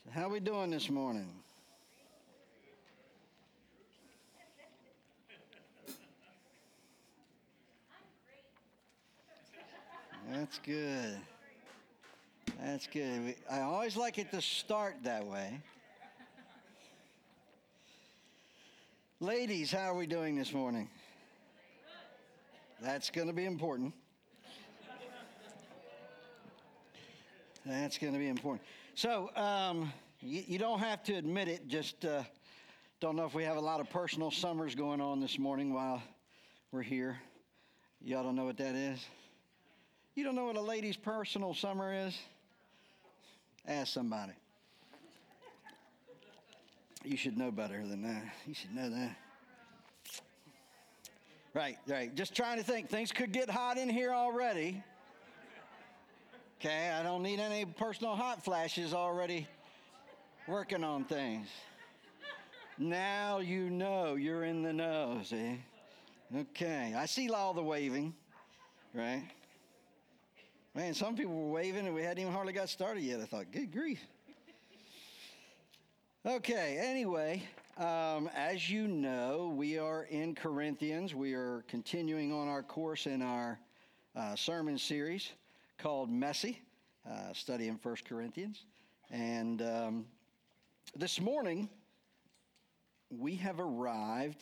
So how we doing this morning? That's good. That's good. I always like it to start that way. Ladies, how are we doing this morning? That's going to be important. That's going to be important. So, you don't have to admit it, just don't know if we have a lot of personal summers going on this morning while we're here. Y'all don't know what that is? You don't know what a lady's personal summer is? Ask somebody. You should know better than that. You should know that. Right. Just trying to think. Things could get hot in here already. Okay, I don't need any personal hot flashes already working on things. Now you know. You're in the know, see? Okay, I see all the waving, right? Man, some people were waving and we hadn't even hardly got started yet. I thought, good grief. Okay, anyway, as you know, we are in Corinthians. We are continuing on our course in our sermon series called Messy, studying 1 Corinthians. And this morning, we have arrived,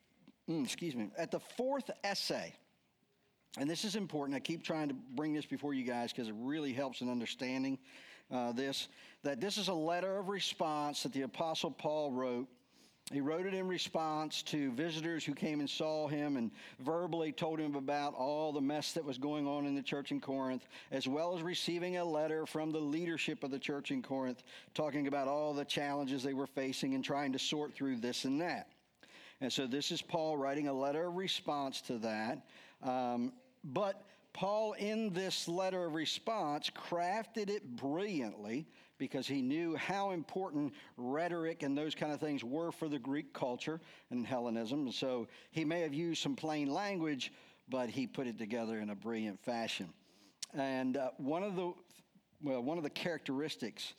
at the fourth essay. And this is important. I keep trying to bring this before you guys because it really helps in understanding this. That this is a letter of response that the Apostle Paul wrote. He wrote it in response to visitors who came and saw him and verbally told him about all the mess that was going on in the church in Corinth, as well as receiving a letter from the leadership of the church in Corinth talking about all the challenges they were facing and trying to sort through this and that. And so this is Paul writing a letter of response to that. But Paul, in this letter of response, crafted it brilliantly because he knew how important rhetoric and those kind of things were for the Greek culture and Hellenism. So he may have used some plain language, but he put it together in a brilliant fashion. And one of the characteristics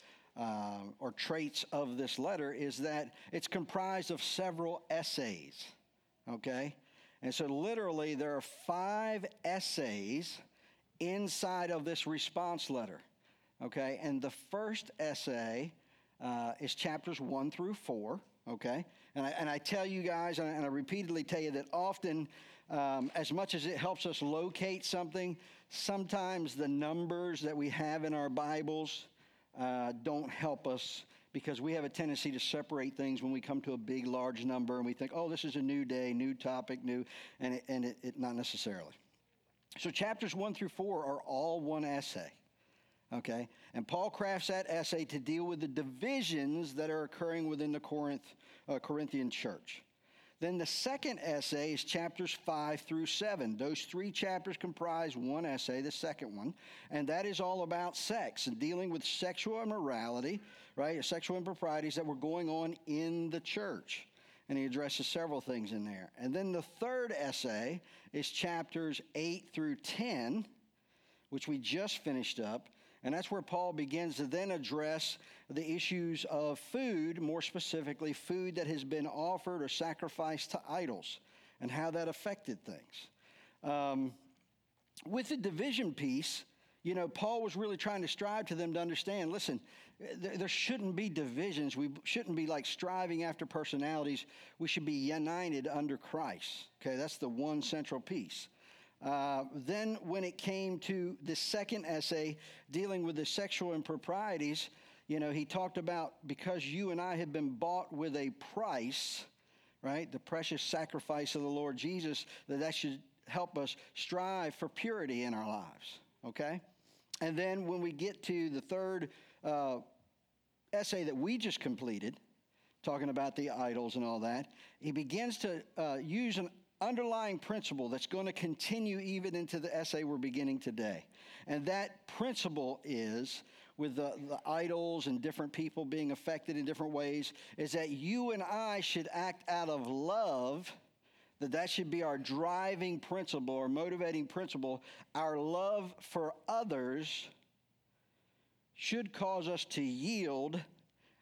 or traits of this letter is that it's comprised of several essays, okay? And so literally there are 5 essays inside of this response letter, okay? And the first essay is chapters 1 through 4, okay? And I tell you guys, and I repeatedly tell you that often, as much as it helps us locate something, sometimes the numbers that we have in our Bibles don't help us, because we have a tendency to separate things when we come to a big, large number, and we think, oh, this is a new day, new topic, new, and it not necessarily. So chapters 1 through 4 are all one essay, okay? And Paul crafts that essay to deal with the divisions that are occurring within the Corinthian church. Then the second essay is chapters 5 through 7. Those 3 chapters comprise one essay, the second one, and that is all about sex and dealing with sexual immorality, right, sexual improprieties that were going on in the church. And he addresses several things in there. And then the third essay is chapters 8 through 10, which we just finished up. And that's where Paul begins to then address the issues of food, more specifically food that has been offered or sacrificed to idols and how that affected things. With the division piece, you know, Paul was really trying to strive to them to understand, listen, there shouldn't be divisions. We shouldn't be like striving after personalities. We should be united under Christ. Okay, that's the one central piece. Then when it came to the second essay dealing with the sexual improprieties, you know, he talked about because you and I have been bought with a price, right, the precious sacrifice of the Lord Jesus, that should help us strive for purity in our lives, okay? And then when we get to the third essay that we just completed, talking about the idols and all that, he begins to use an underlying principle that's going to continue even into the essay we're beginning today. And that principle is, with the idols and different people being affected in different ways, is that you and I should act out of love, that should be our driving principle or motivating principle. Our love for others should cause us to yield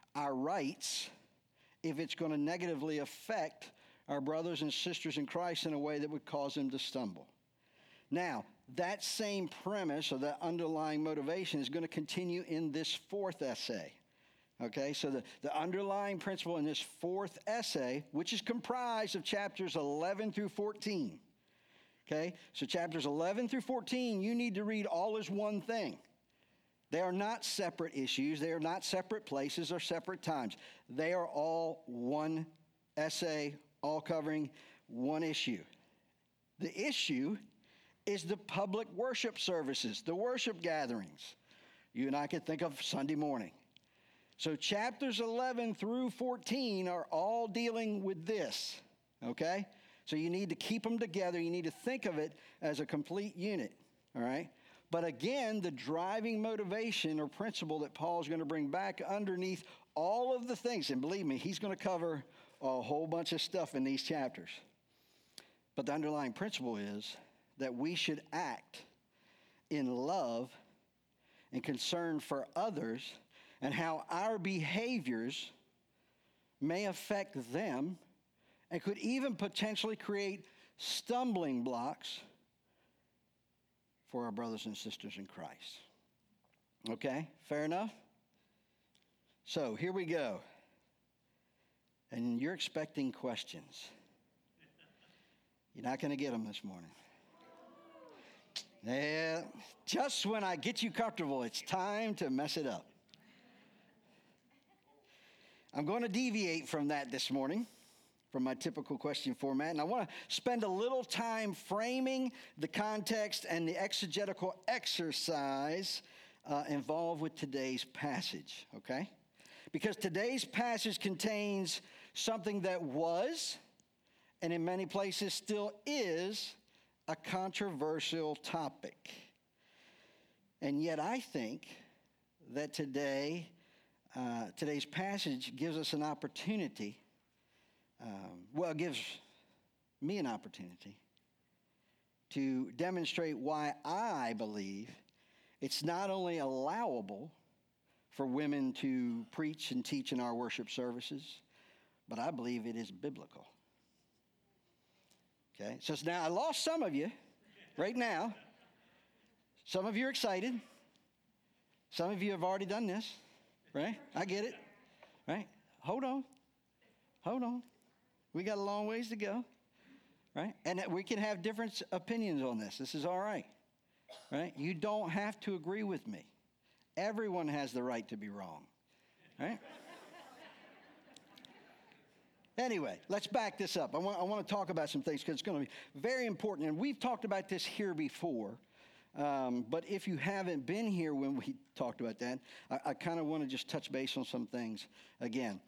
our rights if it's going to negatively affect our brothers and sisters in Christ in a way that would cause them to stumble. Now, that same premise or that underlying motivation is going to continue in this fourth essay. Okay, so the underlying principle in this fourth essay, which is comprised of chapters 11 through 14. Okay, so chapters 11 through 14, you need to read all as one thing. They are not separate issues. They are not separate places or separate times. They are all one essay, all covering one issue. The issue is the public worship services, the worship gatherings. You and I could think of Sunday morning. So chapters 11 through 14 are all dealing with this, okay? So you need to keep them together. You need to think of it as a complete unit, all right? But again, the driving motivation or principle that Paul's going to bring back underneath all of the things, and believe me, he's going to cover a whole bunch of stuff in these chapters. But the underlying principle is that we should act in love and concern for others and how our behaviors may affect them and could even potentially create stumbling blocks for our brothers and sisters in Christ. Okay, fair enough? So here we go. And you're expecting questions. You're not going to get them this morning. Yeah, just when I get you comfortable, it's time to mess it up. I'm going to deviate from that this morning, from my typical question format, and I want to spend a little time framing the context and the exegetical exercise involved with today's passage, okay? Because today's passage contains something that was, and in many places still is, a controversial topic. And yet I think that today's passage gives us an opportunity, it gives me an opportunity to demonstrate why I believe it's not only allowable for women to preach and teach in our worship services, but I believe it is biblical. Okay, so now I lost some of you right now. Some of you are excited. Some of you have already done this, right? I get it, right? Hold on. We got a long ways to go, right? And we can have different opinions on this. This is all right, right? You don't have to agree with me. Everyone has the right to be wrong, right? Anyway, let's back this up. I want to talk about some things because it's going to be very important. And we've talked about this here before. But if you haven't been here when we talked about that, I kind of want to just touch base on some things again.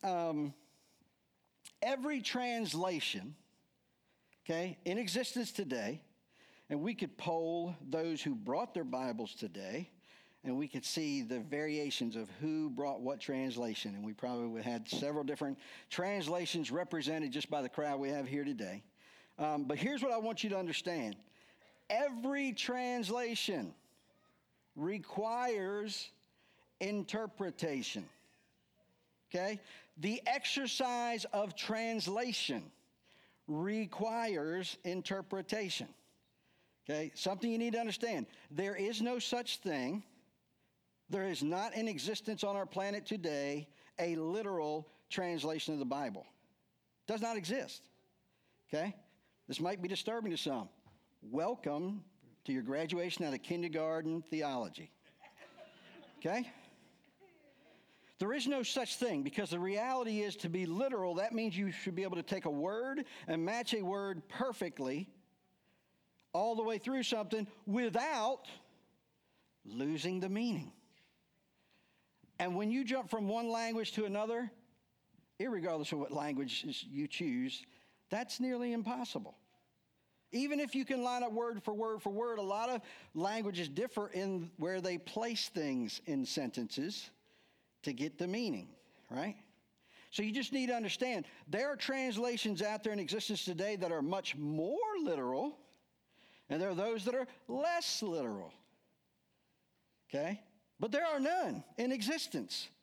Every translation, okay, in existence today, and we could poll those who brought their Bibles today, and we could see the variations of who brought what translation. And we probably would have had several different translations represented just by the crowd we have here today. But here's what I want you to understand. Every translation requires interpretation. Okay? The exercise of translation requires interpretation. Okay? Something you need to understand. There is no such thing. There is not in existence on our planet today a literal translation of the Bible. It does not exist. Okay? This might be disturbing to some. Welcome to your graduation out of kindergarten theology. Okay? There is no such thing because the reality is to be literal, that means you should be able to take a word and match a word perfectly all the way through something without losing the meaning. And when you jump from one language to another, irregardless of what language you choose, that's nearly impossible. Even if you can line up word for word for word, a lot of languages differ in where they place things in sentences to get the meaning, right? So you just need to understand, there are translations out there in existence today that are much more literal, and there are those that are less literal, okay? But there are none in existence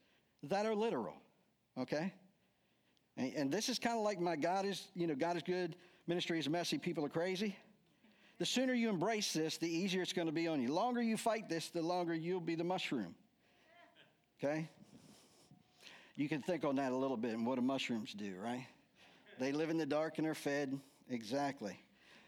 that are literal, okay? And this is kind of like my God is good, ministry is messy, people are crazy. The sooner you embrace this, the easier it's going to be on you. The longer you fight this, the longer you'll be the mushroom, okay? You can think on that a little bit and what do mushrooms do, right? They live in the dark and are fed. Exactly.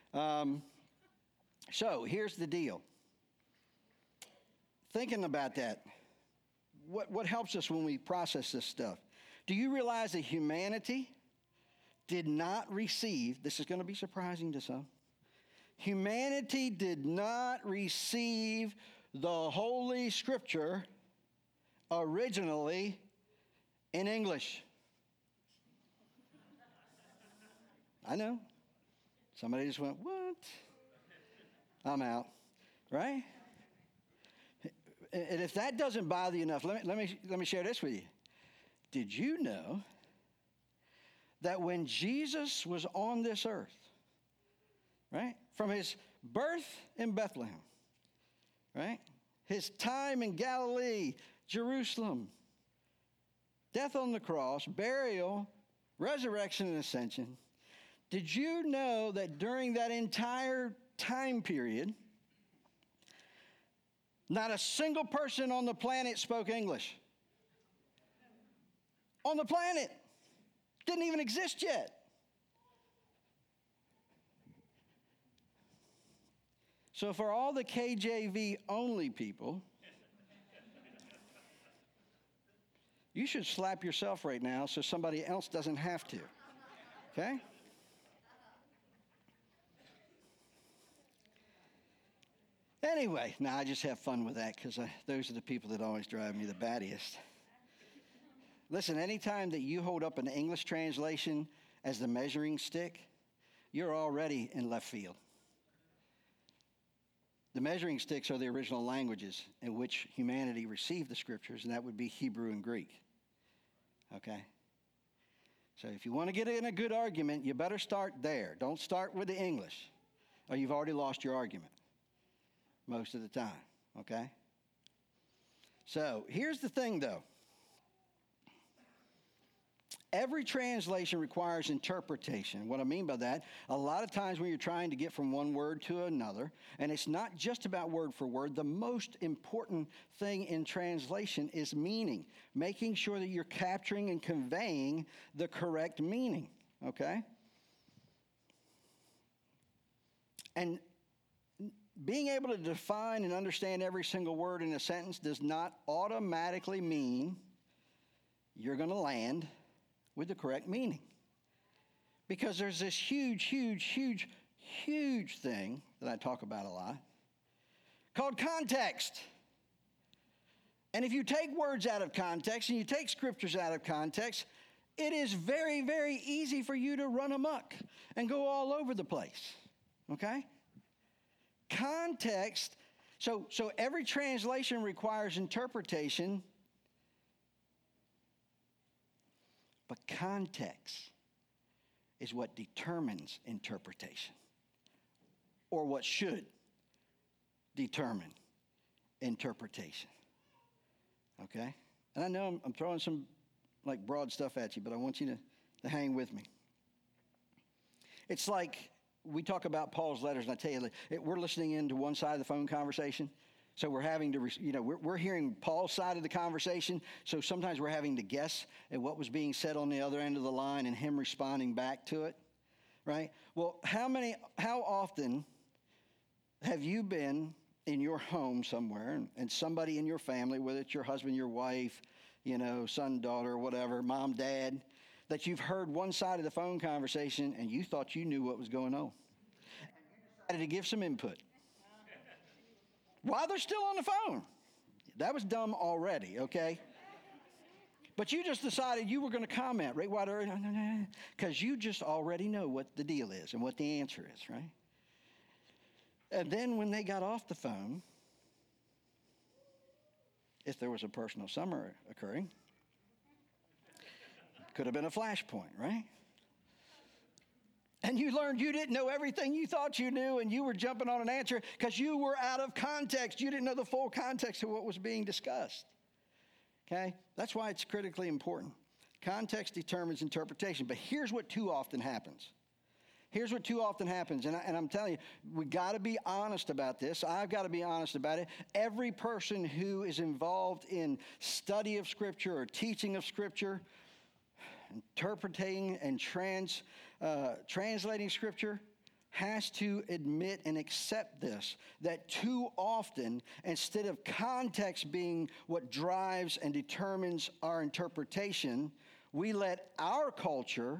So here's the deal. Thinking about that, what helps us when we process this stuff? Do you realize that humanity did not receive, this is going to be surprising to some, humanity did not receive the Holy Scripture originally in English. I know. Somebody just went, what? I'm out, right? And if that doesn't bother you enough, let me share this with you. Did you know that when Jesus was on this earth, right, from his birth in Bethlehem, right, his time in Galilee, Jerusalem, death on the cross, burial, resurrection, and ascension, did you know that during that entire time period, not a single person on the planet spoke English? On the planet. Didn't even exist yet. So for all the KJV only people, you should slap yourself right now so somebody else doesn't have to. Okay? Anyway, I just have fun with that because those are the people that always drive me the battiest. Listen, anytime that you hold up an English translation as the measuring stick, you're already in left field. The measuring sticks are the original languages in which humanity received the scriptures, and that would be Hebrew and Greek. Okay? So if you want to get in a good argument, you better start there. Don't start with the English, or you've already lost your argument most of the time. Okay? So here's the thing, though. Every translation requires interpretation. What I mean by that, a lot of times when you're trying to get from one word to another, and it's not just about word for word, the most important thing in translation is meaning, making sure that you're capturing and conveying the correct meaning, okay? And being able to define and understand every single word in a sentence does not automatically mean you're going to land with the correct meaning. Because there's this huge thing that I talk about a lot called context. And if you take words out of context and you take scriptures out of context, it is very, very easy for you to run amok and go all over the place. Okay? Context, so every translation requires interpretation. But context is what determines interpretation, or what should determine interpretation. Okay? And I know I'm throwing some like broad stuff at you, but I want you to hang with me. It's like we talk about Paul's letters, and I tell you, we're listening into one side of the phone conversation. So we're having to, we're hearing Paul's side of the conversation. So sometimes we're having to guess at what was being said on the other end of the line and him responding back to it, right? Well, how often have you been in your home somewhere and somebody in your family, whether it's your husband, your wife, son, daughter, whatever, mom, dad, that you've heard one side of the phone conversation and you thought you knew what was going on? And you decided to give some input while they're still on the phone. That was dumb already, okay? But you just decided you were going to comment right while they're, because you just already know what the deal is and what the answer is, right? And then when they got off the phone, if there was a personal summary occurring, could have been a flashpoint, right? And you learned you didn't know everything you thought you knew, and you were jumping on an answer because you were out of context. You didn't know the full context of what was being discussed. Okay? That's why it's critically important. Context determines interpretation. But here's what too often happens. Here's what too often happens, and I'm telling you, we got to be honest about this. I've got to be honest about it. Every person who is involved in study of Scripture or teaching of Scripture, interpreting and translating Scripture, has to admit and accept this, that too often, instead of context being what drives and determines our interpretation, we let our cultural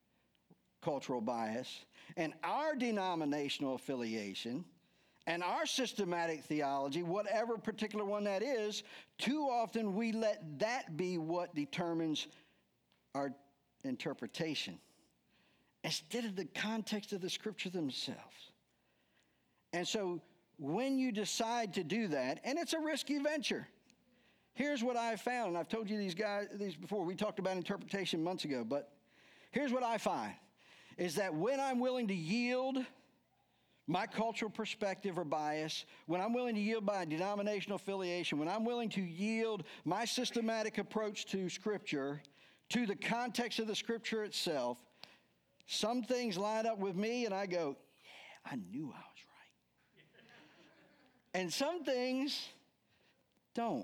bias, and our denominational affiliation, and our systematic theology, whatever particular one that is, too often we let that be what determines our interpretation, instead of the context of the Scripture themselves. And so when you decide to do that, and it's a risky venture, here's what I've found, and I've told you these before. We talked about interpretation months ago, but here's what I find, is that when I'm willing to yield my cultural perspective or bias, when I'm willing to yield my denominational affiliation, when I'm willing to yield my systematic approach to Scripture, to the context of the Scripture itself, some things line up with me and I go, yeah, I knew I was right. And some things don't.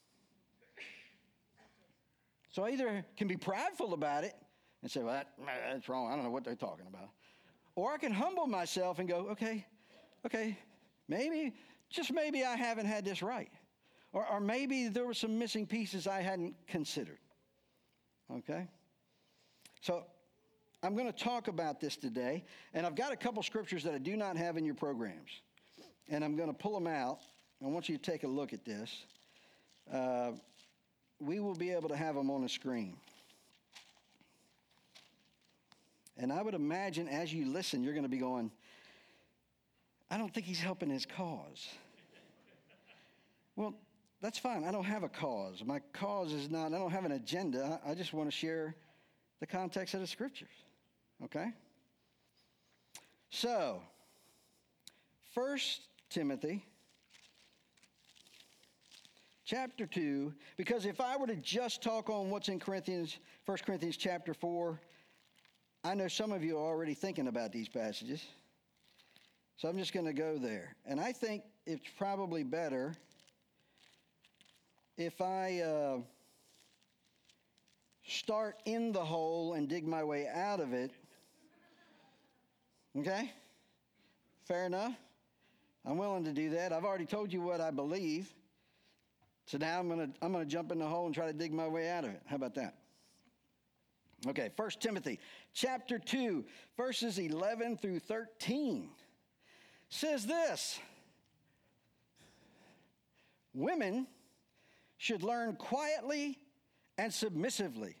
So I either can be prideful about it and say, well, that's wrong. I don't know what they're talking about. Or I can humble myself and go, okay, maybe, just maybe I haven't had this right. Or maybe there were some missing pieces I hadn't considered. Okay? So I'm going to talk about this today. And I've got a couple scriptures that I do not have in your programs. And I'm going to pull them out. I want you to take a look at this. We will be able to have them on the screen. And I would imagine as you listen, you're going to be going, I don't think he's helping his cause. Well, that's fine. I don't have a cause. My cause is not, I don't have an agenda. I just want to share the context of the Scriptures. Okay? So, 1 Timothy chapter 2, because if I were to just talk on what's in 1 Corinthians chapter 4, I know some of you are already thinking about these passages, so I'm just going to go there. And I think it's probably better if I start in the hole and dig my way out of it. Okay? Fair enough? I'm willing to do that. I've already told you what I believe, so now I'm going to jump in the hole and try to dig my way out of it. How about that? Okay, 1 Timothy chapter 2, verses 11 through 13 says this: women should learn quietly and submissively.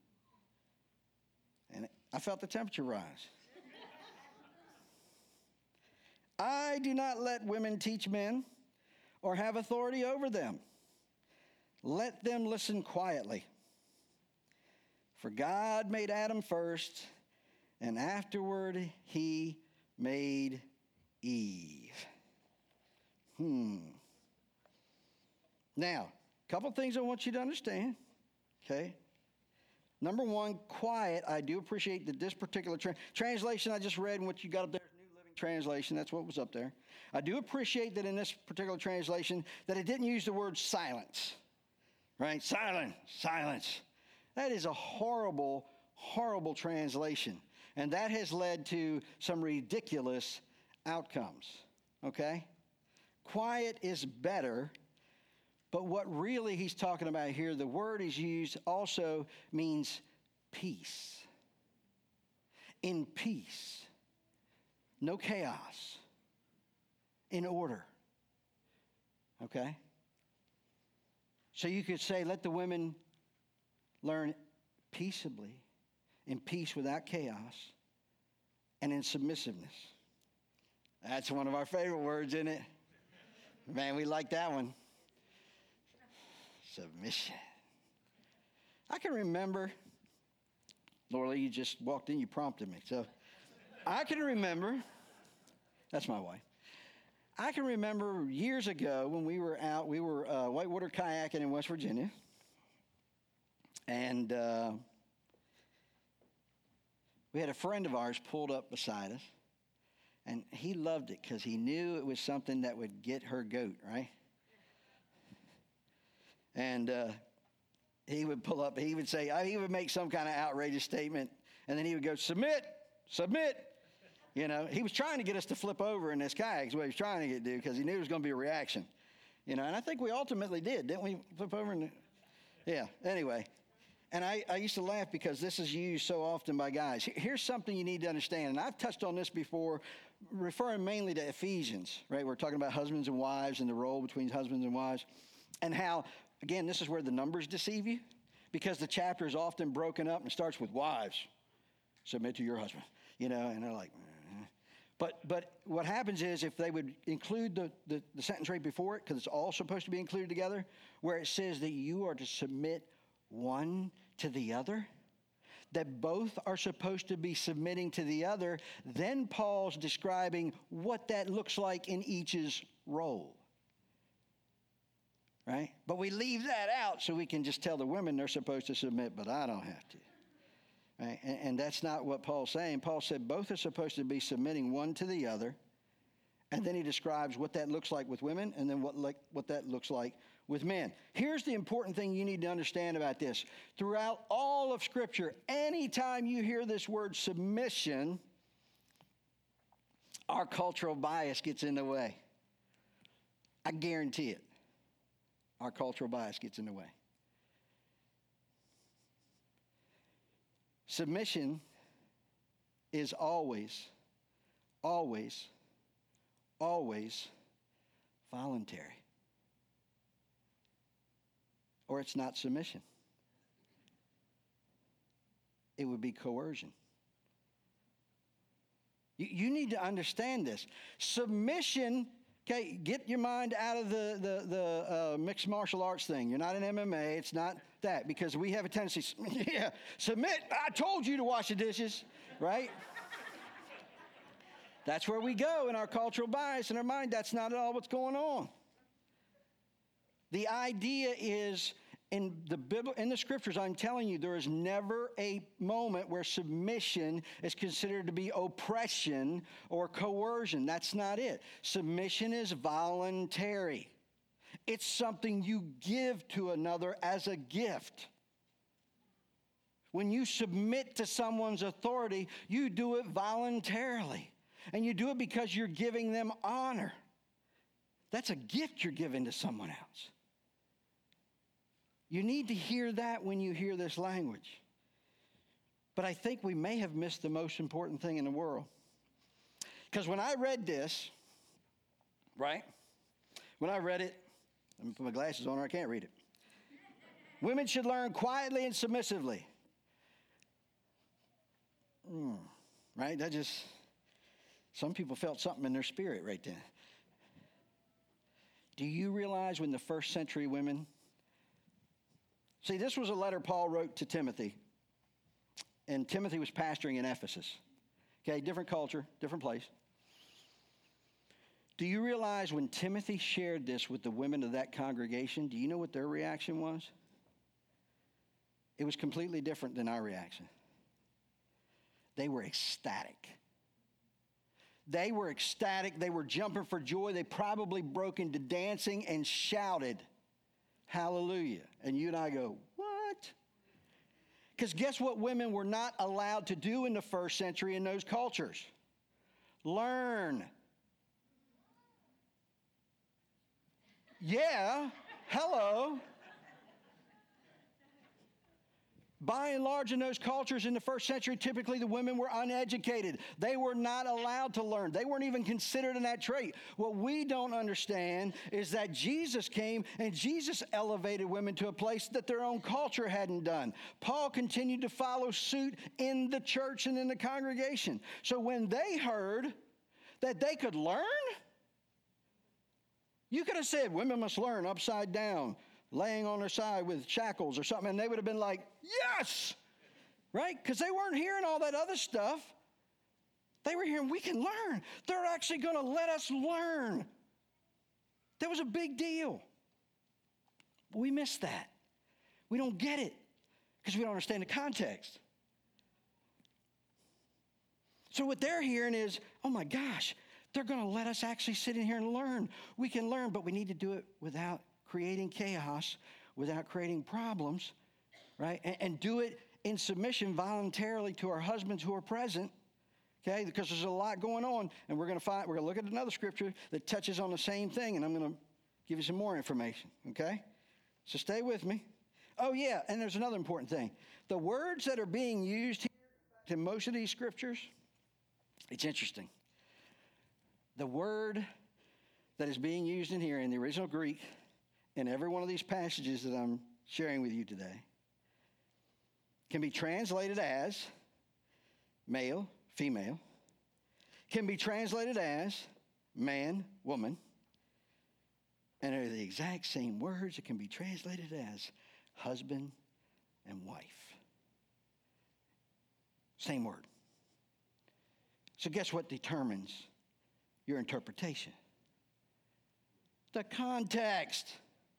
And I felt the temperature rise. I do not let women teach men or have authority over them. Let them listen quietly. For God made Adam first, and afterward he made Eve. Now, a couple things I want you to understand, okay? Number one, quiet. I do appreciate that this particular translation I just read and what you got up there is New Living Translation. That's what was up there. I do appreciate that in this particular translation that it didn't use the word silence, right? Silence. That is a horrible, horrible translation. And that has led to some ridiculous outcomes, okay? Quiet is better, but what really he's talking about here, the word he's used also means peace. In peace. No chaos. In order. Okay? So you could say, let the women learn peaceably, in peace without chaos, and in submissiveness. That's one of our favorite words, isn't it? Man, we like that one. Submission. I can remember, Laura, you just walked in, you prompted me. So I can remember, that's my wife. I can remember years ago when we were out, we were whitewater kayaking in West Virginia. And we had a friend of ours pulled up beside us, and he loved it because he knew it was something that would get her goat, right? And he would pull up, he would say, he would make some kind of outrageous statement, and then he would go, submit, submit. You know, he was trying to get us to flip over in this kayak is what he was trying to do because he knew there was going to be a reaction. You know, and I think we ultimately didn't we flip over? Yeah, anyway. And I used to laugh because this is used so often by guys. Here's something you need to understand, and I've touched on this before, referring mainly to Ephesians, right? We're talking about husbands and wives and the role between husbands and wives, and how, again, this is where the numbers deceive you, because the chapter is often broken up and starts with wives, submit to your husband, you know, and they're like, But what happens is if they would include the sentence right before it, because it's all supposed to be included together, where it says that you are to submit one to the other, that both are supposed to be submitting to the other, then Paul's describing what that looks like in each's role. Right? But we leave that out so we can just tell the women they're supposed to submit, but I don't have to. Right? And that's not what Paul's saying. Paul said both are supposed to be submitting one to the other. And then he describes what that looks like with women and then what that looks like with men. Here's the important thing you need to understand about this. Throughout all of Scripture, anytime you hear this word submission, our cultural bias gets in the way. I guarantee it. Our cultural bias gets in the way. Submission is always, always, always voluntary. Or it's not submission. It would be coercion. You need to understand this. Submission, okay, get your mind out of the mixed martial arts thing. You're not in MMA. It's not that, because we have a tendency, yeah, submit. I told you to wash the dishes, right? That's where we go in our cultural bias in our mind. That's not at all what's going on. The idea is in the Scriptures, I'm telling you, there is never a moment where submission is considered to be oppression or coercion. That's not it. Submission is voluntary. It's something you give to another as a gift. When you submit to someone's authority, you do it voluntarily. And you do it because you're giving them honor. That's a gift you're giving to someone else. You need to hear that when you hear this language. But I think we may have missed the most important thing in the world. Because when I read this, right? When I read it, let me put my glasses on or I can't read it. Women should learn quietly and submissively. Right? That just, some people felt something in their spirit right then. Do you realize when the first century women, see, this was a letter Paul wrote to Timothy. And Timothy was pastoring in Ephesus. Okay, different culture, different place. Do you realize when Timothy shared this with the women of that congregation, do you know what their reaction was? It was completely different than our reaction. They were ecstatic. They were ecstatic. They were jumping for joy. They probably broke into dancing and shouted, hallelujah. And you and I go, what? Because guess what women were not allowed to do in the first century in those cultures? Learn. Yeah, hello. By and large, in those cultures in the first century, typically the women were uneducated. They were not allowed to learn. They weren't even considered in that trait. What we don't understand is that Jesus came and Jesus elevated women to a place that their own culture hadn't done. Paul continued to follow suit in the church and in the congregation. So when they heard that they could learn, you could have said, women must learn upside down, laying on their side with shackles or something, and they would have been like, yes, right? Because they weren't hearing all that other stuff. They were hearing, we can learn. They're actually going to let us learn. That was a big deal. But we miss that. We don't get it because we don't understand the context. So what they're hearing is, oh my gosh, they're going to let us actually sit in here and learn. We can learn, but we need to do it without creating chaos, without creating problems, right? And do it in submission voluntarily to our husbands who are present, okay? Because there's a lot going on, and we're going to look at another scripture that touches on the same thing, and I'm going to give you some more information, okay? So stay with me. Oh yeah, and there's another important thing. The words that are being used here in most of these scriptures, it's interesting. The word that is being used in here in the original Greek in every one of these passages that I'm sharing with you today can be translated as male, female, can be translated as man, woman, and they're the exact same words that can be translated as husband and wife. Same word. So guess what determines your interpretation? The context.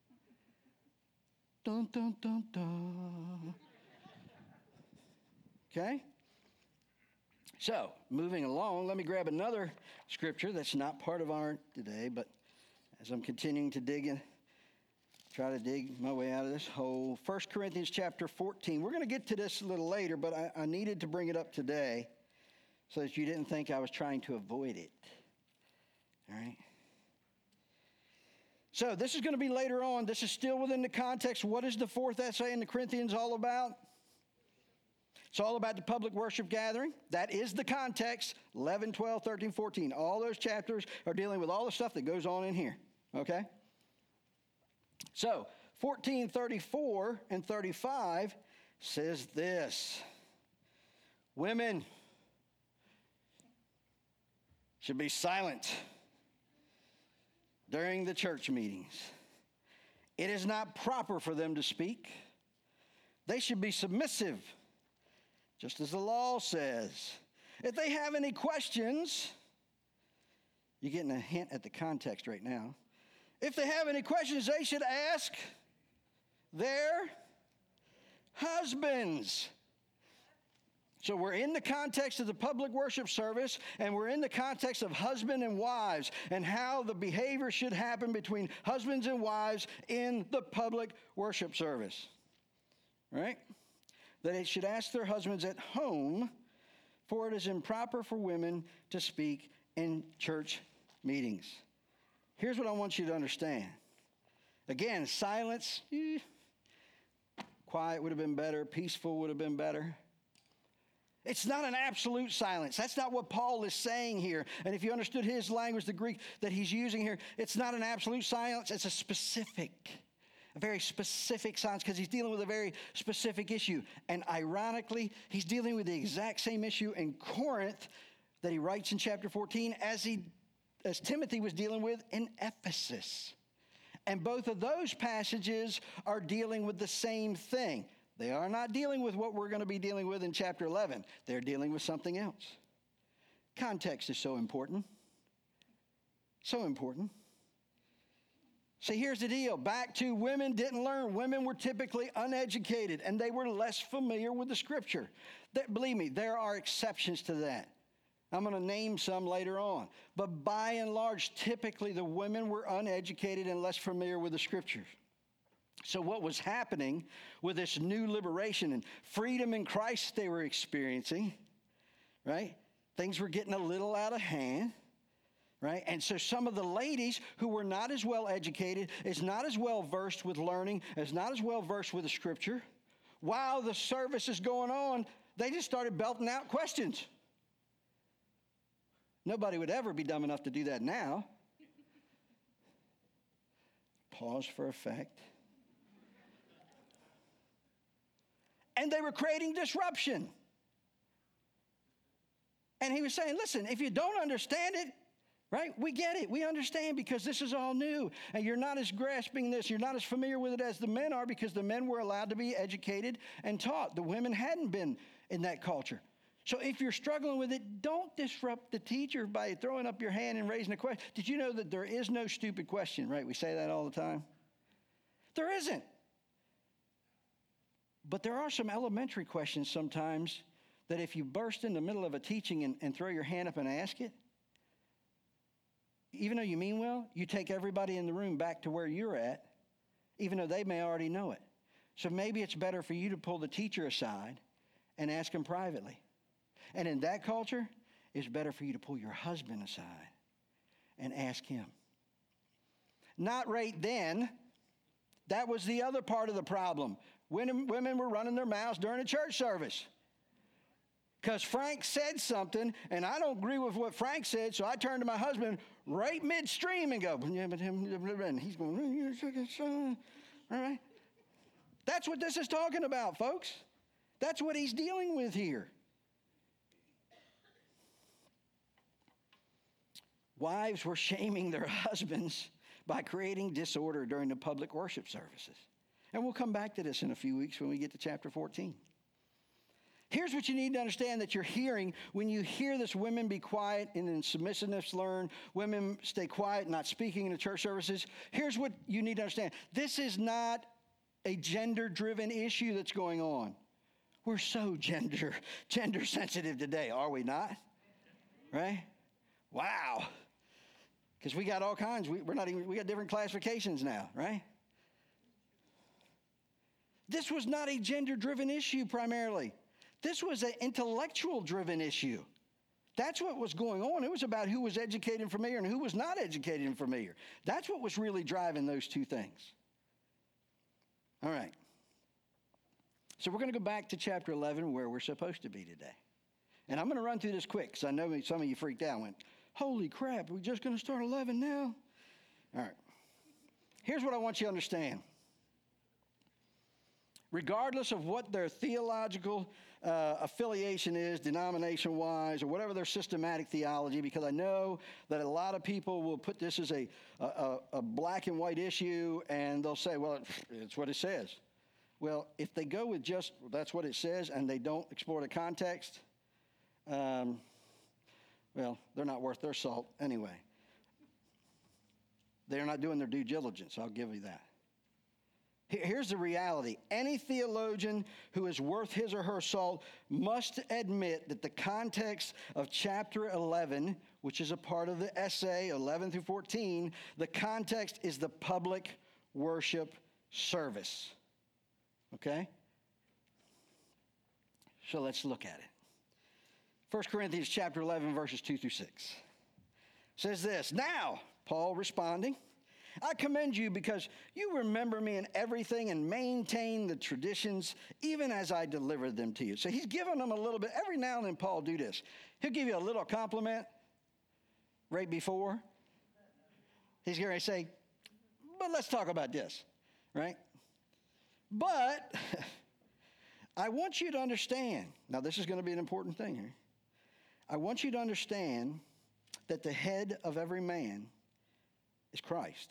Dun, dun, dun, dun. Okay? So, moving along, let me grab another scripture that's not part of our today, but as I'm continuing to try to dig my way out of this hole. 1 Corinthians chapter 14. We're going to get to this a little later, but I needed to bring it up today so that you didn't think I was trying to avoid it. All right? So this is going to be later on. This is still within the context. What is the fourth essay in the Corinthians all about? It's all about the public worship gathering. That is the context. 11, 12, 13, 14. All those chapters are dealing with all the stuff that goes on in here. Okay? So, 14, 34 and 35 says this. Women should be silent during the church meetings. It is not proper for them to speak. They should be submissive, just as the law says. If they have any questions, you're getting a hint at the context right now. If they have any questions, they should ask their husbands. So we're in the context of the public worship service, and we're in the context of husband and wives and how the behavior should happen between husbands and wives in the public worship service. Right? That they should ask their husbands at home, for it is improper for women to speak in church meetings. Here's what I want you to understand. Again, silence, quiet would have been better, peaceful would have been better. It's not an absolute silence. That's not what Paul is saying here. And if you understood his language, the Greek that he's using here, it's not an absolute silence. It's a very specific silence, because he's dealing with a very specific issue. And ironically, he's dealing with the exact same issue in Corinth that he writes in chapter 14 as Timothy was dealing with in Ephesus. And both of those passages are dealing with the same thing. They are not dealing with what we're going to be dealing with in chapter 11. They're dealing with something else. Context is so important. So important. See, here's the deal. Back to women didn't learn. Women were typically uneducated, and they were less familiar with the scripture. Believe me, there are exceptions to that. I'm going to name some later on. But by and large, typically the women were uneducated and less familiar with the scriptures. So what was happening with this new liberation and freedom in Christ they were experiencing, right? Things were getting a little out of hand, right? And so some of the ladies who were not as well educated, is not as well versed with learning, is not as well versed with the scripture, while the service is going on, they just started belting out questions. Nobody would ever be dumb enough to do that now. Pause for effect. And they were creating disruption. And he was saying, listen, if you don't understand it, right, we get it. We understand, because this is all new. And you're not as grasping this. You're not as familiar with it as the men are, because the men were allowed to be educated and taught. The women hadn't been in that culture. So if you're struggling with it, don't disrupt the teacher by throwing up your hand and raising a question. Did you know that there is no stupid question, right? We say that all the time. There isn't. But there are some elementary questions sometimes that if you burst in the middle of a teaching and throw your hand up and ask it, even though you mean well, you take everybody in the room back to where you're at, even though they may already know it. So maybe it's better for you to pull the teacher aside and ask him privately. And in that culture, it's better for you to pull your husband aside and ask him. Not right then. That was the other part of the problem. Women were running their mouths during a church service. Because Frank said something, and I don't agree with what Frank said, so I turned to my husband right midstream and go, yeah, but him, and he's going, all right. That's what this is talking about, folks. That's what he's dealing with here. Wives were shaming their husbands by creating disorder during the public worship services. And we'll come back to this in a few weeks when we get to chapter 14. Here's what you need to understand that you're hearing when you hear this: women be quiet and in submissiveness learn, women stay quiet, not speaking in the church services. Here's what you need to understand. This is not a gender-driven issue that's going on. We're so gender sensitive today, are we not? Right? Wow. Because we got all kinds. We got different classifications now, right? This was not a gender-driven issue primarily. This was an intellectual-driven issue. That's what was going on. It was about who was educated and familiar and who was not educated and familiar. That's what was really driving those two things. All right. So we're going to go back to chapter 11 where we're supposed to be today. And I'm going to run through this quick because I know some of you freaked out and went, holy crap, we're just going to start 11 now? All right. Here's what I want you to understand. Regardless of what their theological affiliation is, denomination-wise, or whatever their systematic theology, because I know that a lot of people will put this as a black and white issue, and they'll say, well, it's what it says. Well, if they go with just that's what it says and they don't explore the context, well, they're not worth their salt anyway. They're not doing their due diligence, I'll give you that. Here's the reality. Any theologian who is worth his or her salt must admit that the context of chapter 11, which is a part of the essay, 11 through 14, the context is the public worship service. Okay? So let's look at it. 1 Corinthians chapter 11, verses 2 through 6. Says this: Now, Paul responding, I commend you because you remember me in everything and maintain the traditions even as I delivered them to you. So he's giving them a little bit. Every now and then Paul do this. He'll give you a little compliment right before. He's going to say, but let's talk about this, right? But I want you to understand. Now this is going to be an important thing here. I want you to understand that the head of every man is Christ.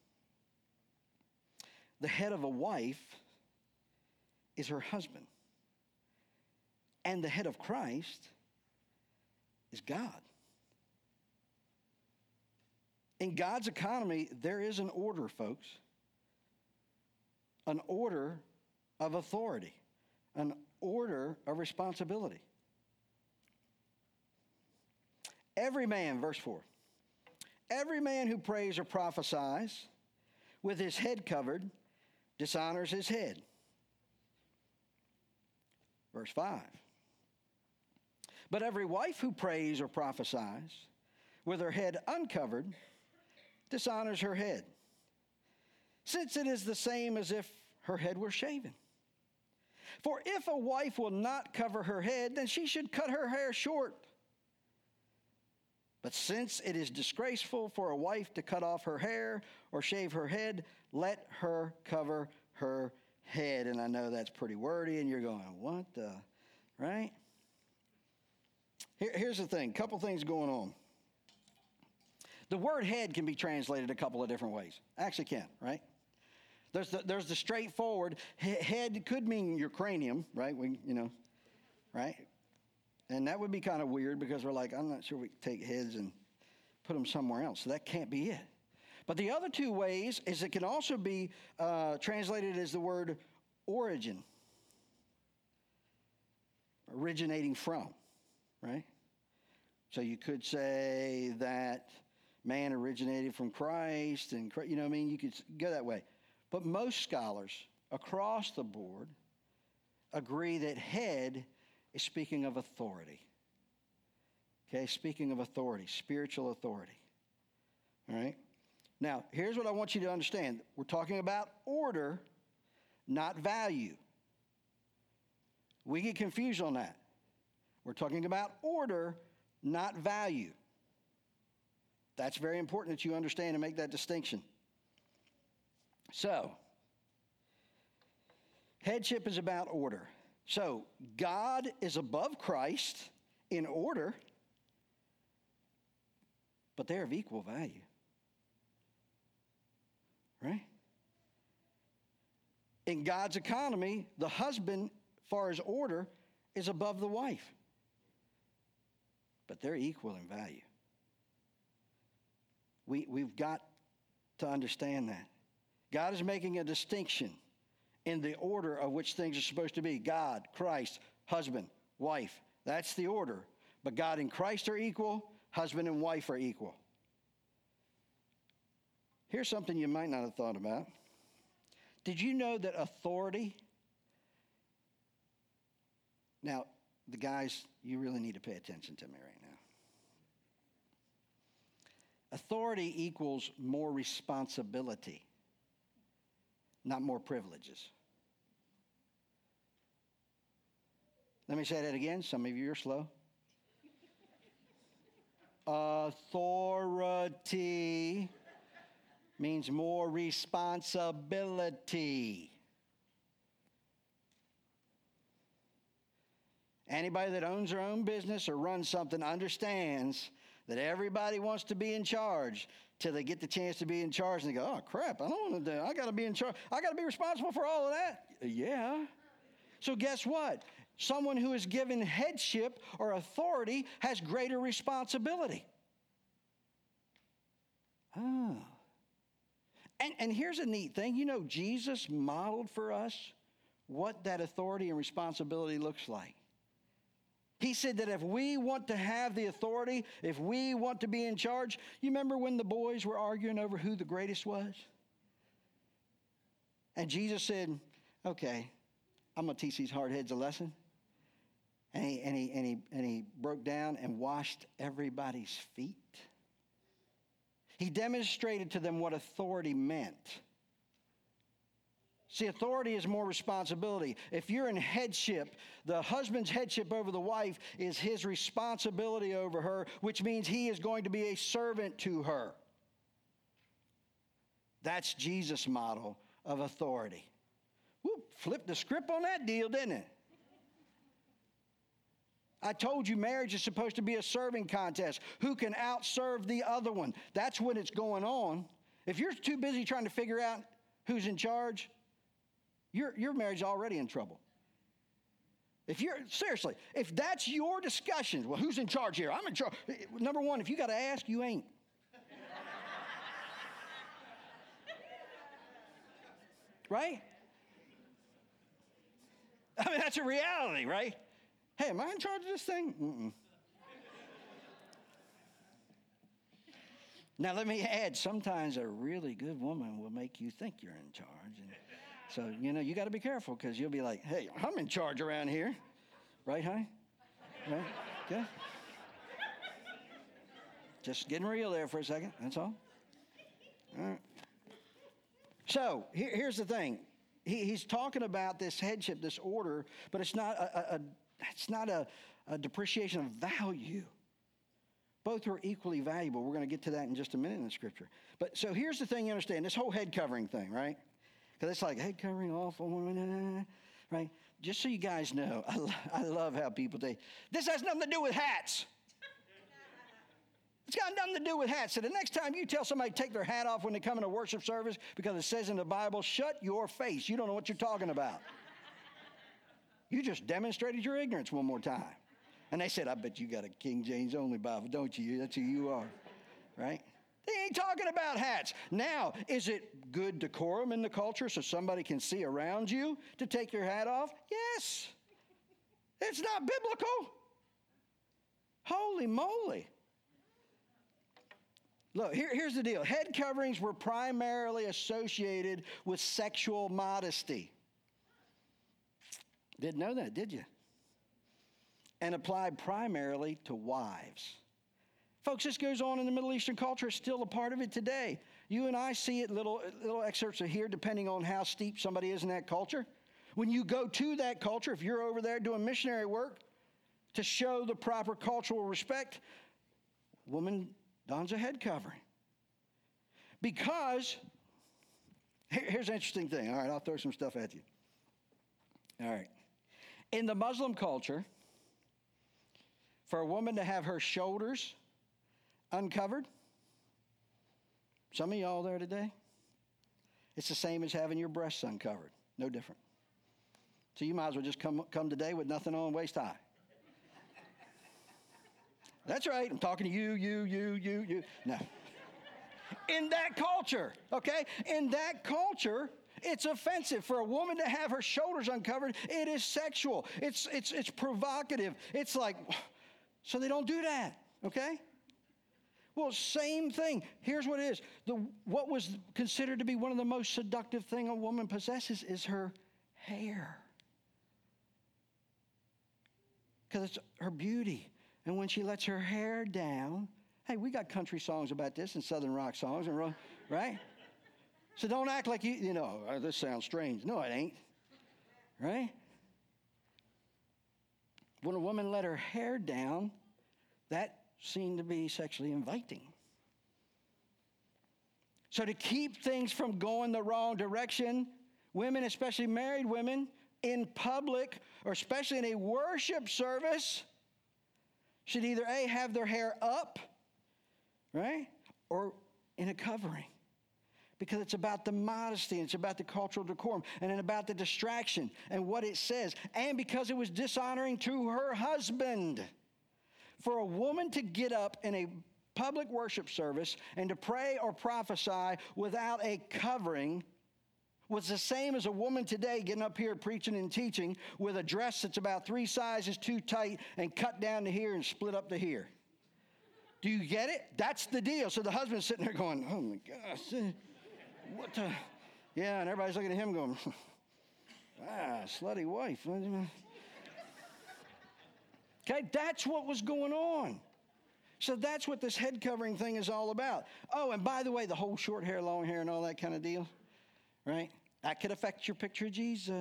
The head of a wife is her husband. And the head of Christ is God. In God's economy, there is an order, folks. An order of authority. An order of responsibility. Every man, verse 4. Every man who prays or prophesies with his head covered dishonors his head. Verse 5. But every wife who prays or prophesies with her head uncovered dishonors her head, since it is the same as if her head were shaven. For if a wife will not cover her head, then she should cut her hair short. But since it is disgraceful for a wife to cut off her hair or shave her head, let her cover her head. And I know that's pretty wordy, and you're going, what the, right? Here's the thing, couple things going on. The word head can be translated a couple of different ways. Actually can, right? There's the straightforward, head could mean your cranium, right? Right? And that would be kind of weird because we're like, I'm not sure we take heads and put them somewhere else. So that can't be it. But the other two ways is it can also be translated as the word origin. originating from, right? So you could say that man originated from Christ, and you could go that way. But most scholars across the board agree that head is speaking of authority. Okay, speaking of authority, spiritual authority. All right? Now, here's what I want you to understand. We're talking about order, not value. We get confused on that. We're talking about order, not value. That's very important that you understand and make that distinction. So, headship is about order. So, God is above Christ in order, but they're of equal value. Right? In God's economy, the husband, as far as order, is above the wife. But they're equal in value. We've got to understand that. God is making a distinction in the order of which things are supposed to be. God, Christ, husband, wife. That's the order. But God and Christ are equal. Husband and wife are equal. Here's something you might not have thought about. Did you know that authority... Now, the guys, you really need to pay attention to me right now. Authority equals more responsibility, not more privileges. Let me say that again. Some of you are slow. Authority means more responsibility. Anybody that owns their own business or runs something understands that everybody wants to be in charge till they get the chance to be in charge and they go, oh, crap, I don't want to do. I got to be in charge. I got to be responsible for all of that. Yeah. So guess what? Someone who is given headship or authority has greater responsibility. Oh. And here's a neat thing. You know, Jesus modeled for us what that authority and responsibility looks like. He said that if we want to have the authority, if we want to be in charge, you remember when the boys were arguing over who the greatest was? And Jesus said, okay, I'm going to teach these hardheads a lesson. And he broke down and washed everybody's feet. He demonstrated to them what authority meant. See, authority is more responsibility. If you're in headship, the husband's headship over the wife is his responsibility over her, which means he is going to be a servant to her. That's Jesus' model of authority. Whoop, flipped the script on that deal, didn't it? I told you marriage is supposed to be a serving contest. Who can outserve the other one? That's when it's going on. If you're too busy trying to figure out who's in charge, your marriage is already in trouble. Seriously, if that's your discussion, well, who's in charge here? I'm in charge. Number one, if you got to ask, you ain't. Right? I mean, that's a reality, right? Hey, am I in charge of this thing? Mm-mm. Now, let me add, sometimes a really good woman will make you think you're in charge. And so, you got to be careful because you'll be like, hey, I'm in charge around here. Right, honey? Right? Okay. Just getting real there for a second. That's all. All right. So, here's the thing. He's talking about this headship, this order, but it's not a depreciation of value. Both are equally valuable. We're going to get to that in just a minute in the scripture. But so here's the thing you understand. This whole head covering thing, right? Because it's like head covering awful, right? Just so you guys know, I love how people say, this has nothing to do with hats. It's got nothing to do with hats. So the next time you tell somebody to take their hat off when they come into worship service because it says in the Bible, shut your face. You don't know what you're talking about. You just demonstrated your ignorance one more time. And they said, I bet you got a King James only Bible, don't you? That's who you are, right? They ain't talking about hats. Now, is it good decorum in the culture so somebody can see around you to take your hat off? Yes. It's not biblical. Holy moly. Look, here's the deal. Head coverings were primarily associated with sexual modesty. Didn't know that, did you? And applied primarily to wives. Folks, this goes on in the Middle Eastern culture. It's still a part of it today. You and I see it, little excerpts are here, depending on how steep somebody is in that culture. When you go to that culture, if you're over there doing missionary work, to show the proper cultural respect, woman dons a head covering. Because, here's an interesting thing. All right, I'll throw some stuff at you. All right. In the Muslim culture, for a woman to have her shoulders uncovered, some of y'all there today, it's the same as having your breasts uncovered. No different. So you might as well just come today with nothing on waist high. That's right. I'm talking to you. No. In that culture, okay? In that culture, it's offensive for a woman to have her shoulders uncovered. It is sexual. It's provocative. It's like, so they don't do that, okay? Well, same thing. Here's what it is. What was considered to be one of the most seductive thing a woman possesses is her hair. Because it's her beauty. And when she lets her hair down, hey, we got country songs about this and Southern rock songs, right? So don't act like this sounds strange. No, it ain't, right? When a woman let her hair down, that seemed to be sexually inviting. So to keep things from going the wrong direction, women, especially married women, in public, or especially in a worship service, should either A, have their hair up, right, or in a covering. Because it's about the modesty, and it's about the cultural decorum, and about the distraction and what it says. And because it was dishonoring to her husband. For a woman to get up in a public worship service and to pray or prophesy without a covering was the same as a woman today getting up here preaching and teaching with a dress that's about 3 sizes too tight and cut down to here and split up to here. Do you get it? That's the deal. So the husband's sitting there going, oh my gosh, what the? Yeah, and everybody's looking at him going, slutty wife. Okay, that's what was going on. So that's what this head covering thing is all about. Oh, and by the way, the whole short hair, long hair, and all that kind of deal, right? That could affect your picture of Jesus.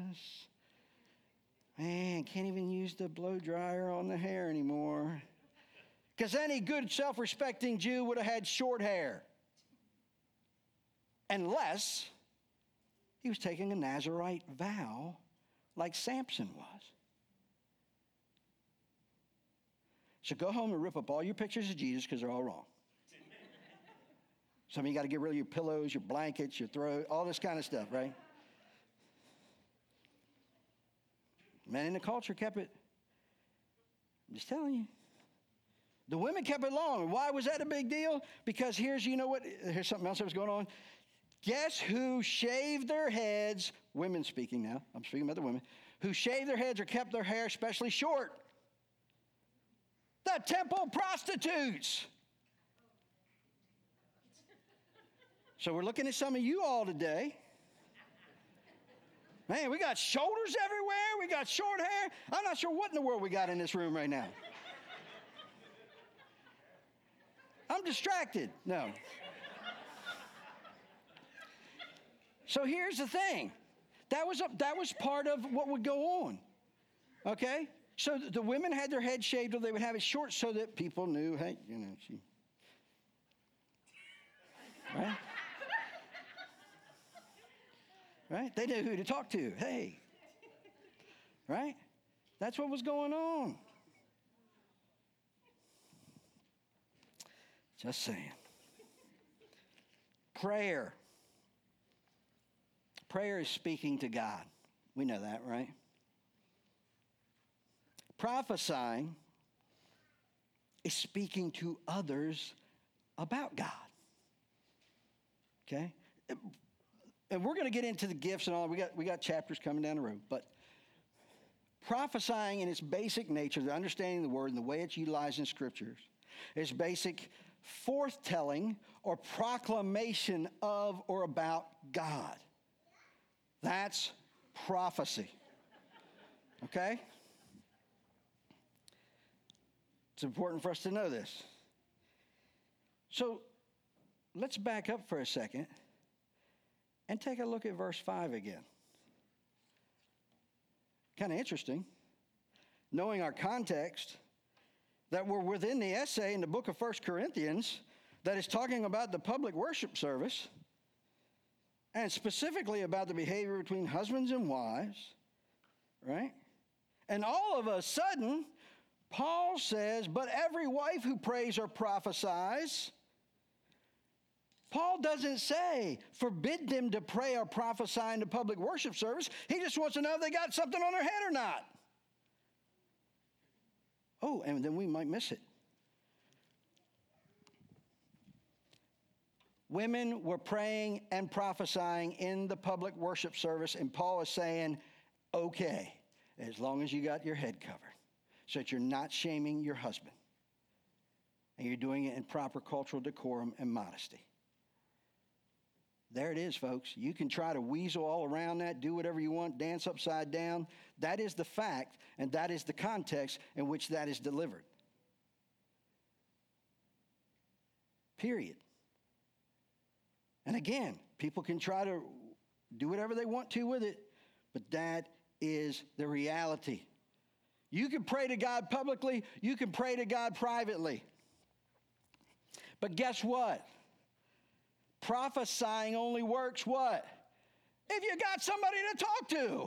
Man, can't even use the blow dryer on the hair anymore. Because any good self-respecting Jew would have had short hair. Unless he was taking a Nazirite vow like Samson was. So go home and rip up all your pictures of Jesus because they're all wrong. Some of you got to get rid of your pillows, your blankets, your throat, all this kind of stuff, right? Men in the culture kept it. I'm just telling you. The women kept it long. Why was that a big deal? Because here's something else that was going on. Guess who shaved their heads? Women speaking now. I'm speaking about the women. Who shaved their heads or kept their hair especially short? The temple prostitutes. So we're looking at some of you all today. Man, we got shoulders everywhere. We got short hair. I'm not sure what in the world we got in this room right now. I'm distracted. No. So here's the thing. That was part of what would go on. Okay? So the women had their head shaved, or they would have it short so that people knew, hey, she. Right? Right? They knew who to talk to. Hey. Right? That's what was going on. Just saying. Prayer. Prayer is speaking to God. We know that, right? Prophesying is speaking to others about God. Okay? And we're going to get into the gifts and all. We got chapters coming down the road. But Prophesying in its basic nature, the understanding of the word and the way it's utilized in scriptures, is basic forthtelling or proclamation of or about God. That's prophecy. Okay? It's important for us to know this. So let's back up for a second and take a look at verse 5 again. Kind of interesting, knowing our context, that we're within the essay in the book of 1 Corinthians that is talking about the public worship service, and specifically about the behavior between husbands and wives, right? And all of a sudden, Paul says, but every wife who prays or prophesies. Paul doesn't say, forbid them to pray or prophesy in the public worship service. He just wants to know if they got something on their head or not. Oh, and then we might miss it. Women were praying and prophesying in the public worship service, and Paul is saying, okay, as long as you got your head covered, so that you're not shaming your husband, and you're doing it in proper cultural decorum and modesty. There it is, folks. You can try to weasel all around that, do whatever you want, dance upside down. That is the fact, and that is the context in which that is delivered. Period. And again, people can try to do whatever they want to with it, but that is the reality. You can pray to God publicly, you can pray to God privately. But guess what? Prophesying only works what? If you got somebody to talk to.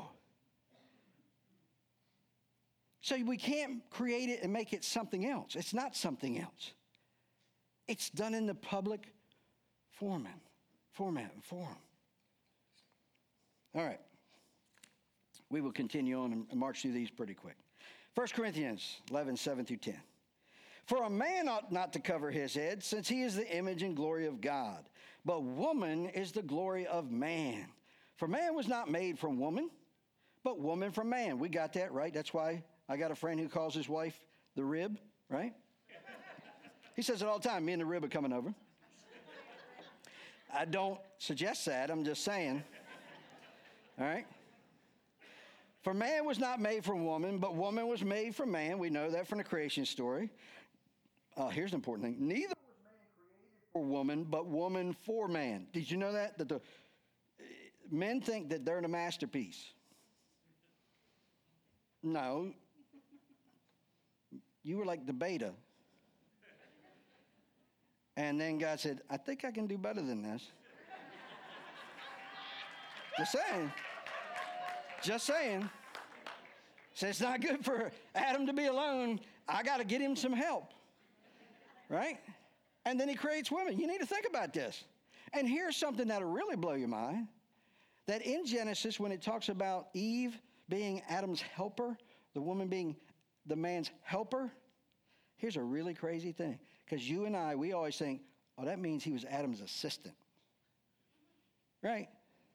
So we can't create it and make it something else. It's not something else. It's done in the public format and forum. All right. We will continue on and march through these pretty quick. 1 Corinthians 11, 7 through 10. For a man ought not to cover his head, since he is the image and glory of God. But woman is the glory of man. For man was not made from woman, but woman from man. We got that, right? That's why I got a friend who calls his wife the rib, right? He says it all the time. Me and the rib are coming over. I don't suggest that. I'm just saying. All right? For man was not made from woman, but woman was made from man. We know that from the creation story. Here's an important thing. Neither was man created for woman, but woman for man. Did you know that? That the men think that they're the masterpiece. No. You were like the beta. And then God said, I think I can do better than this. Just saying. Just saying. Says it's not good for Adam to be alone. I got to get him some help. Right? And then he creates women. You need to think about this. And here's something that'll really blow your mind. That in Genesis, when it talks about Eve being Adam's helper, the woman being the man's helper, here's a really crazy thing. Because you and I, we always think, oh, that means he was Adam's assistant. Right?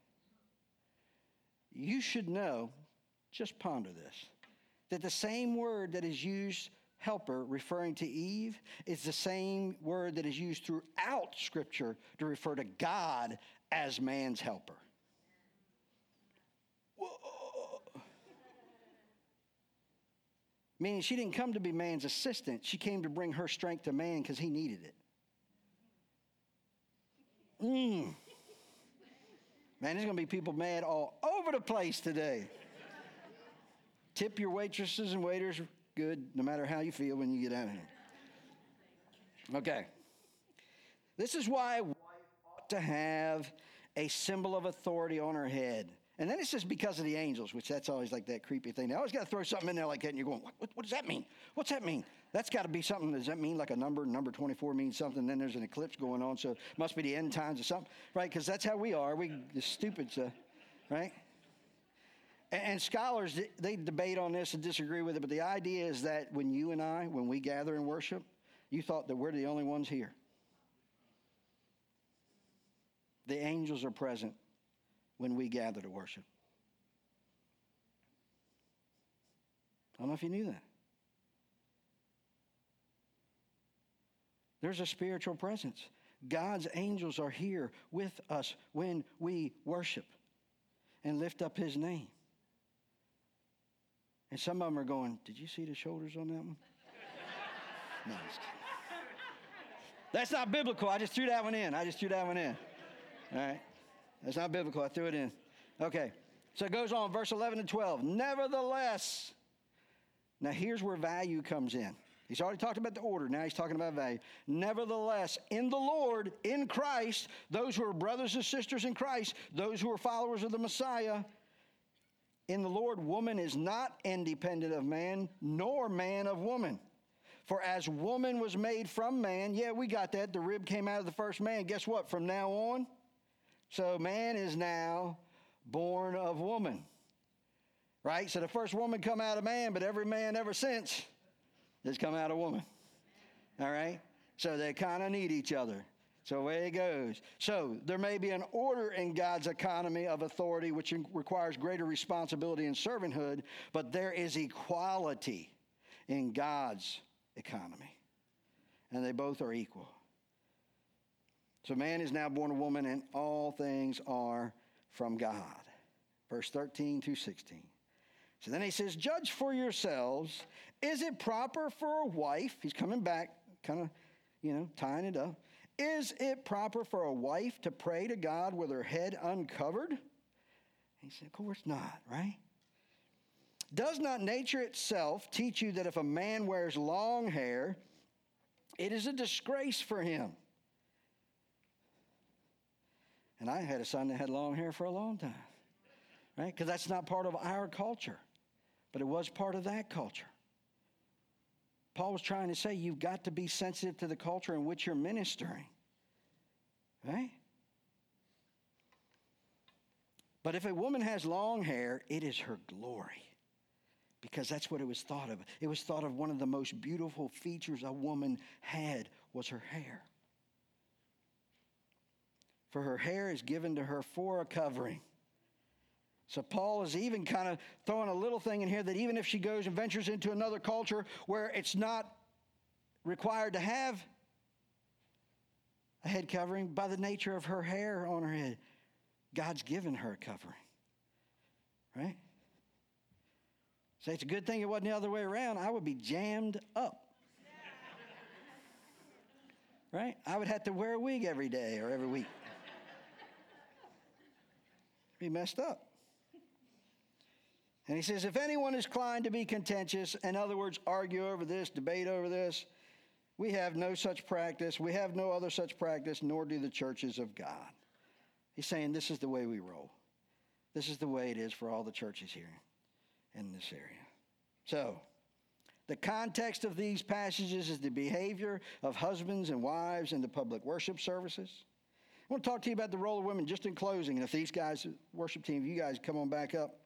You should know, just ponder this, that the same word that is used, helper, referring to Eve, is the same word that is used throughout Scripture to refer to God as man's helper. Whoa. Meaning she didn't come to be man's assistant. She came to bring her strength to man because he needed it. Man, there's going to be people mad all over the place today. Tip your waitresses and waiters good, no matter how you feel when you get out of here. Okay. This is why a wife ought to have a symbol of authority on her head. And then it says because of the angels, which that's always like that creepy thing. They always got to throw something in there like that, and you're going, what does that mean? What's that mean? That's got to be something. Does that mean like a number? Number 24 means something. Then there's an eclipse going on, so it must be the end times or something, right? Because that's how we are. We just stupid stuff, right? And scholars, they debate on this and disagree with it, but the idea is that when you and I, when we gather and worship, you thought that we're the only ones here. The angels are present when we gather to worship. I don't know if you knew that. There's a spiritual presence. God's angels are here with us when we worship and lift up his name. And some of them are going, did you see the shoulders on that one? No, I'm just kidding. That's not biblical. I just threw that one in. All right. That's not biblical. I threw it in. Okay. So it goes on, verse 11 and 12. Nevertheless, now here's where value comes in. He's already talked about the order. Now he's talking about value. Nevertheless, in the Lord, in Christ, those who are brothers and sisters in Christ, those who are followers of the Messiah, in the Lord, woman is not independent of man, nor man of woman. For as woman was made from man, yeah, we got that. The rib came out of the first man. Guess what? From now on, so man is now born of woman. Right? So the first woman come out of man, but every man ever since has come out of woman. All right? So they kind of need each other. So away it goes. So there may be an order in God's economy of authority which requires greater responsibility and servanthood, but there is equality in God's economy. And they both are equal. So man is now born of woman, and all things are from God. Verse 13 through 16. So then he says, judge for yourselves, is it proper for a wife, he's coming back, kind of, tying it up. Is it proper for a wife to pray to God with her head uncovered? He said, of course not, right? Does not nature itself teach you that if a man wears long hair, it is a disgrace for him? And I had a son that had long hair for a long time, right? Because that's not part of our culture, but it was part of that culture. Paul was trying to say you've got to be sensitive to the culture in which you're ministering, right? But if a woman has long hair, it is her glory, because that's what it was thought of. It was thought of one of the most beautiful features a woman had was her hair. For her hair is given to her for a covering. So Paul is even kind of throwing a little thing in here that even if she goes and ventures into another culture where it's not required to have a head covering, by the nature of her hair on her head, God's given her a covering. Right? Say it's a good thing it wasn't the other way around. I would be jammed up. Right? I would have to wear a wig every day or every week. Be messed up. And he says, if anyone is inclined to be contentious, in other words, argue over this, debate over this, we have no such practice. We have no other such practice, nor do the churches of God. He's saying this is the way we roll. This is the way it is for all the churches here in this area. So, the context of these passages is the behavior of husbands and wives in the public worship services. I want to talk to you about the role of women just in closing. And if these guys, worship team, you guys come on back up.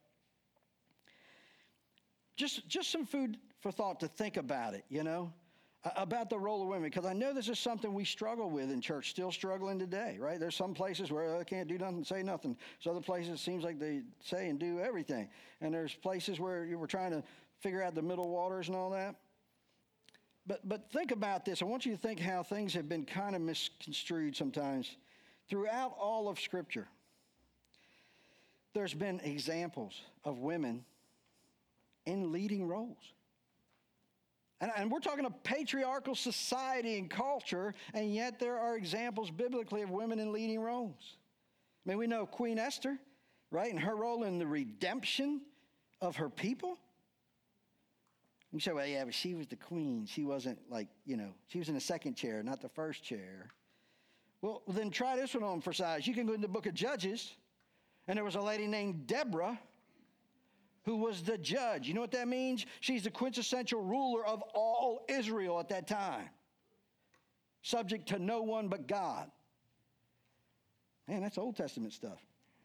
Just some food for thought to think about it, about the role of women. Because I know this is something we struggle with in church, still struggling today, right? There's some places where they can't do nothing, say nothing. There's other places it seems like they say and do everything. And there's places where we're trying to figure out the middle waters and all that. But think about this. I want you to think how things have been kind of misconstrued sometimes. Throughout all of Scripture, there's been examples of women in leading roles. And we're talking a patriarchal society and culture, and yet there are examples biblically of women in leading roles. I mean, we know Queen Esther, right, and her role in the redemption of her people. You say, well, yeah, but she was the queen. She wasn't she was in the second chair, not the first chair. Well, then try this one on for size. You can go in the book of Judges, and there was a lady named Deborah who was the judge. You know what that means? She's the quintessential ruler of all Israel at that time, subject to no one but God. Man, that's Old Testament stuff.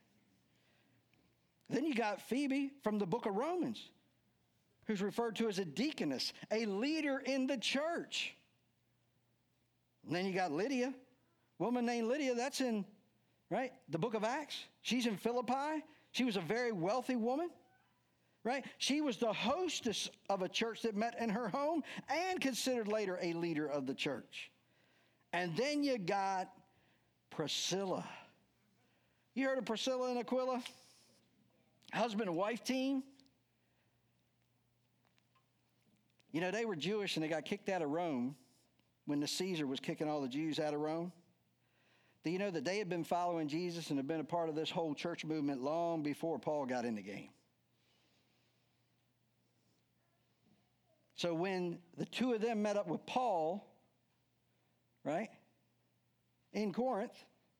Then you got Phoebe from the book of Romans, who's referred to as a deaconess, a leader in the church. And then you got Lydia, woman named Lydia, that's in, right, the book of Acts. She's in Philippi. She was a very wealthy woman. right? She was the hostess of a church that met in her home and considered later a leader of the church. And then you got Priscilla. You heard of Priscilla and Aquila? Husband and wife team. You know, they were Jewish and they got kicked out of Rome when the Caesar was kicking all the Jews out of Rome. Do you know that they had been following Jesus and had been a part of this whole church movement long before Paul got in the game? So when the two of them met up with Paul, right, in Corinth,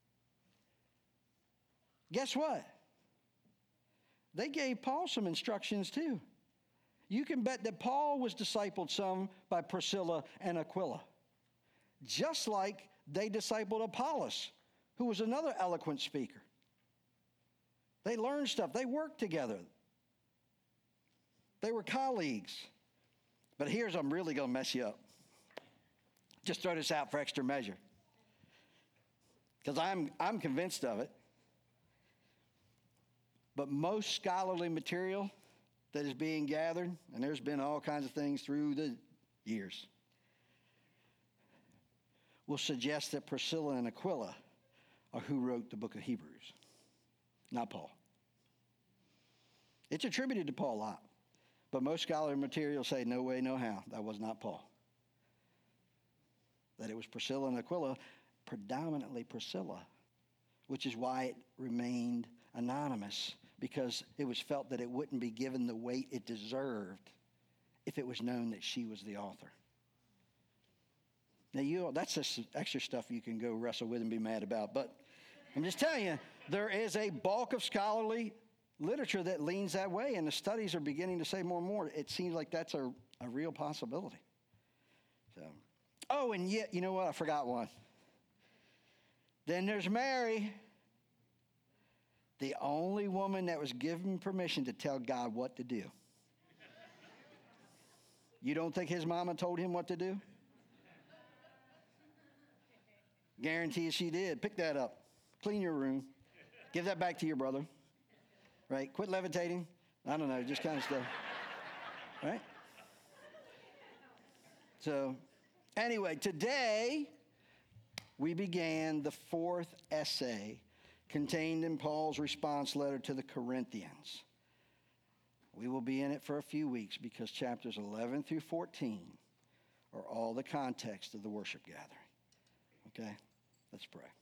guess what? They gave Paul some instructions too. You can bet that Paul was discipled some by Priscilla and Aquila, just like they discipled Apollos, who was another eloquent speaker. They learned stuff. They worked together. They were colleagues. But here's, I'm really going to mess you up. Just throw this out for extra measure. Because I'm convinced of it. But most scholarly material that is being gathered, and there's been all kinds of things through the years, will suggest that Priscilla and Aquila are who wrote the book of Hebrews, not Paul. It's attributed to Paul a lot. But most scholarly material say, no way, no how, that was not Paul. That it was Priscilla and Aquila, predominantly Priscilla, which is why it remained anonymous, because it was felt that it wouldn't be given the weight it deserved if it was known that she was the author. Now, that's just extra stuff you can go wrestle with and be mad about, but I'm just telling you, there is a bulk of scholarly literature that leans that way, and the studies are beginning to say more and more. It seems like that's a real possibility. So, oh, and yet, you know what? I forgot one. Then there's Mary, the only woman that was given permission to tell God what to do. You don't think his mama told him what to do? Guarantee she did. Pick that up. Clean your room. Give that back to your brother. Right? Quit levitating. I don't know, just kind of stuff. Right? So, anyway, today we began the fourth essay contained in Paul's response letter to the Corinthians. We will be in it for a few weeks because chapters 11 through 14 are all the context of the worship gathering. Okay? Let's pray.